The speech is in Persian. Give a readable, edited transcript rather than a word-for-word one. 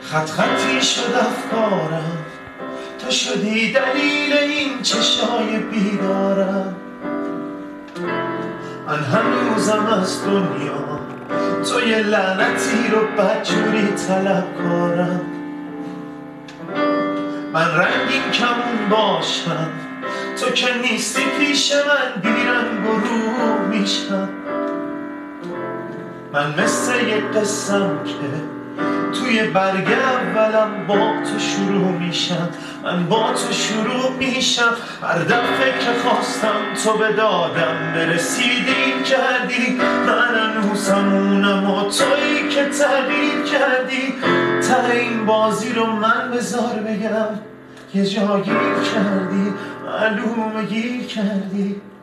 خط خطی شد افکارم، تو شدی دلیل این چشای بیدارم. من هنوزم از دنیا تو یه لعنتی رو بدجوری طلبکارم. من رنگین کمون باشم، تو که نیستی پیش من بیرنگ و رو میشم. من مثل یه قسم که توی برگ اولم با تو شروع میشم. من با تو شروع میشم، هر دفعه که خواستم تو به دادم برسیدی کردی. من هنوزم اونم و تویی که تغییر کردی. ته این بازی رو من بذار بگم، یه جا گیر کردی، معلومه گیر کردی.